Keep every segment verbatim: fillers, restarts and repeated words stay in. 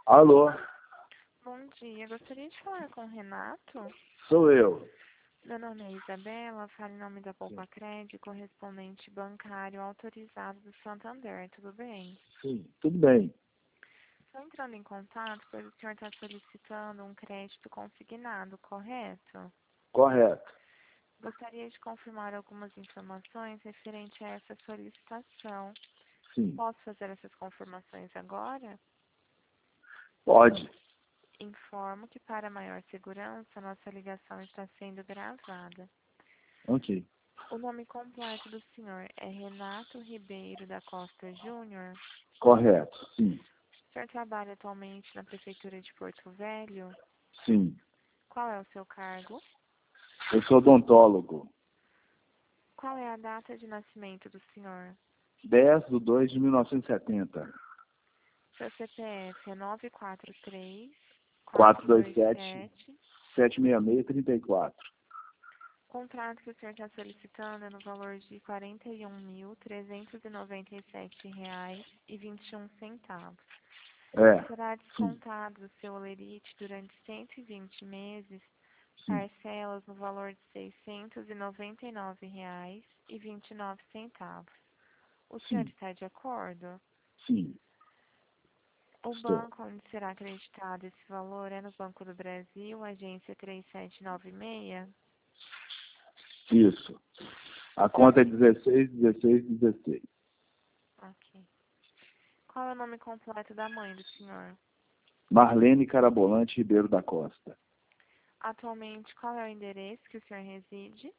Alô, Bom dia, gostaria de falar com o Renato. sou eu. Meu nome é Isabela, falo em nome da Poupa Crédito, correspondente bancário autorizado do Santander, tudo bem? Sim, tudo bem. Estou entrando em contato, pois o senhor está solicitando um crédito consignado, correto? Correto. Gostaria de confirmar algumas informações referente a essa solicitação. Sim, Posso fazer essas confirmações agora? pode. Informo que, para maior segurança, nossa ligação está sendo gravada. Ok. O nome completo do senhor é Renato Ribeiro da Costa Júnior. Correto. Sim, O senhor trabalha atualmente na Prefeitura de Porto Velho? sim. Qual é o seu cargo? Eu sou odontólogo. Qual é a data de nascimento do senhor? dez de dois de mil novecentos e setenta. Seu C P F é nove quatro três, quatro quatro dois dois sete, sete. sete seis seis, três quatro. O contrato que o senhor está solicitando é no valor de quarenta e um mil, trezentos e noventa e sete reais e vinte e um centavos. É, Será sim, descontado do seu olerite durante cento e vinte meses, sim, parcelas no valor de seiscentos e noventa e nove reais e vinte e nove centavos. O senhor sim, está de acordo? sim. O Estou. banco onde será acreditado esse valor é no Banco do Brasil, agência três sete nove seis. Isso. A conta é dezesseis, dezesseis, dezesseis. Ok. Qual é o nome completo da mãe do senhor? Marlene Carabolante Ribeiro da Costa. Atualmente, qual é o endereço que o senhor reside?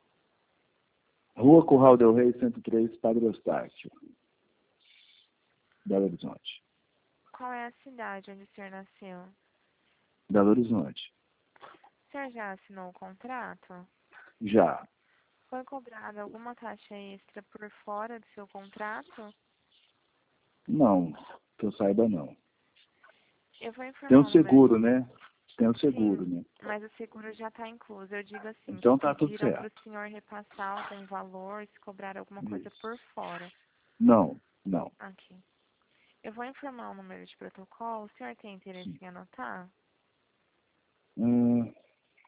Rua Curral del Rei, cento e três, Padre Eustáquio, Belo Horizonte. Qual é a cidade onde o senhor nasceu? Belo Horizonte. O senhor já assinou o contrato? Já. Foi cobrada alguma taxa extra por fora do seu contrato? Não, que eu saiba não. Eu vou Tem informar um o número de... seguro, né? Tem um seguro, Sim, né? mas o seguro já está incluso. Eu digo assim, que Então tá tudo pediram para o certo. senhor repassar algum valor, se cobrar alguma coisa Isso. por fora. Não, não. Aqui. Eu vou informar o número de protocolo. O senhor tem interesse Sim. em anotar? Hum,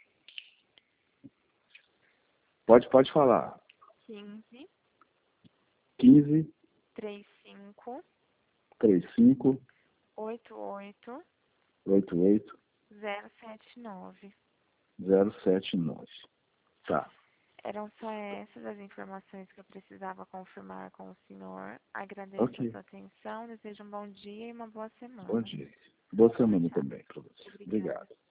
pode, pode falar. quinze, quinze, trinta e cinco, trinta e cinco, oitenta e oito, oitenta e oito, zero sete nove. zero sete nove. Tá. Eram só essas as informações que eu precisava confirmar com o senhor. Agradeço a Ok. sua atenção, desejo um bom dia e uma boa Bom semana. dia. Boa Tchau, semana tchau. também para você. Obrigada. Obrigado.